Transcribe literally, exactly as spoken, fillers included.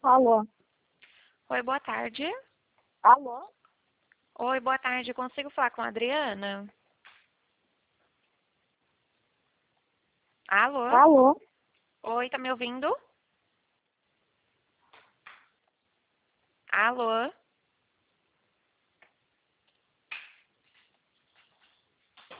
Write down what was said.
Alô? Oi, boa tarde. Alô? Oi, boa tarde. Consigo falar com a Adriana? Alô? Alô? Oi, tá me ouvindo? Alô?